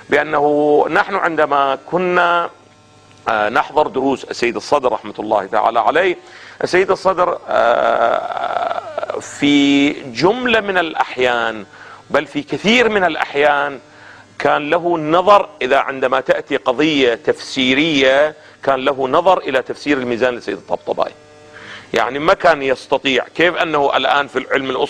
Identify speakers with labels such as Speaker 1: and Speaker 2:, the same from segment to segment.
Speaker 1: بأنه نحن عندما كنا نحضر دروس السيد الصدر رحمة الله تعالى عليه، السيد الصدر في جملة من الأحيان، بل في كثير من الأحيان، كان له نظر إذا عندما تأتي قضية تفسيرية كان له نظر إلى تفسير الميزان للسيد الطبطبائي. يعني ما كان يستطيع، كيف أنه الآن في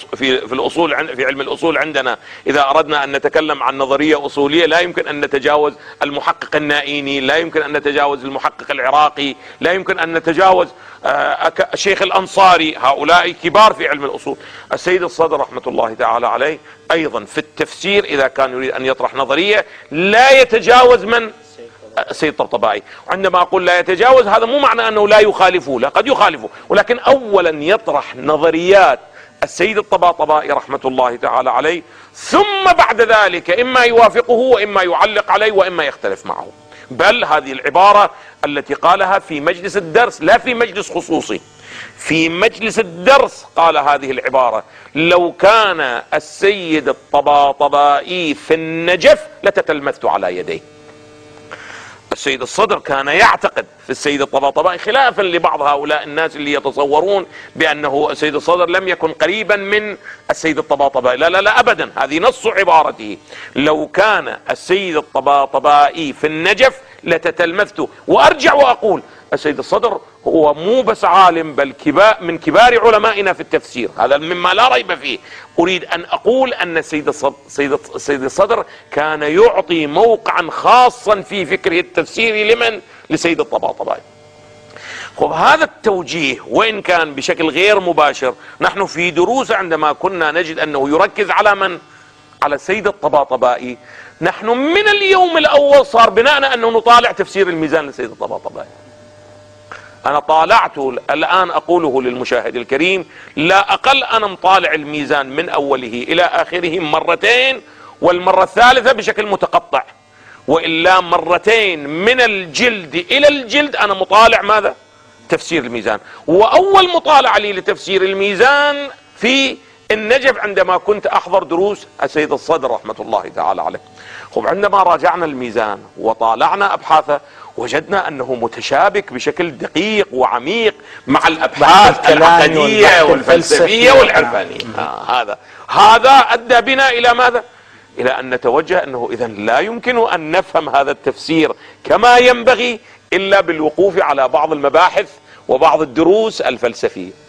Speaker 1: علم الأصول عندنا إذا أردنا أن نتكلم عن نظرية أصولية لا يمكن أن نتجاوز المحقق النائيني، لا يمكن أن نتجاوز المحقق العراقي، لا يمكن أن نتجاوز الشيخ الأنصاري، هؤلاء كبار في علم الأصول. السيد الصدر رحمة الله تعالى عليه أيضا في التفسير إذا كان يريد أن يطرح نظرية لا يتجاوز من السيد الطبطبائي. عندما أقول لا يتجاوز هذا مو معنى أنه لا يخالفه، لا، قد يخالفه، ولكن أولا يطرح نظريات السيد الطباطبائي رحمة الله تعالى عليه، ثم بعد ذلك إما يوافقه وإما يعلق عليه وإما يختلف معه. بل هذه العبارة التي قالها في مجلس الدرس، لا في مجلس خصوصي، في مجلس الدرس قال هذه العبارة: لو كان السيد الطباطبائي في النجف لتتلمذت على يديه. السيد الصدر كان يعتقد في السيد الطباطبائي خلافا لبعض هؤلاء الناس اللي يتصورون بأنه السيد الصدر لم يكن قريبا من السيد الطباطبائي. لا لا لا أبدا، هذه نص عبارته: لو كان السيد الطباطبائي في النجف لتتلمذت. وأرجع وأقول السيد الصدر هو مو بس عالم، بل من كبار علمائنا في التفسير، هذا مما لا ريب فيه. أريد أن أقول أن السيد الصدر كان يعطي موقعا خاصا في فكره التفسيري لمن؟ لسيد الطباطبائي. خب هذا التوجيه وإن كان بشكل غير مباشر، نحن في دروس عندما كنا نجد أنه يركز على من؟ على السيد الطباطبائي. نحن من اليوم الأول صار بناءنا أنه نطالع تفسير الميزان للسيد الطباطبائي. أنا طالعته الآن، أقوله للمشاهد الكريم، لا أقل أنا مطالع الميزان من أوله إلى آخره مرتين، والمرة الثالثة بشكل متقطع، وإلا مرتين من الجلد إلى الجلد أنا مطالع ماذا؟ تفسير الميزان. وأول مطالعة لي لتفسير الميزان في النجف عندما كنت أحضر دروس السيد الصدر رحمة الله تعالى عليه. خب عندما راجعنا الميزان وطالعنا أبحاثه وجدنا أنه متشابك بشكل دقيق وعميق مع الأبحاث العقدية والفلسفية والعرفانية. هذا أدى بنا إلى ماذا؟ إلى أن نتوجه أنه إذن لا يمكن أن نفهم هذا التفسير كما ينبغي إلا بالوقوف على بعض المباحث وبعض الدروس الفلسفية.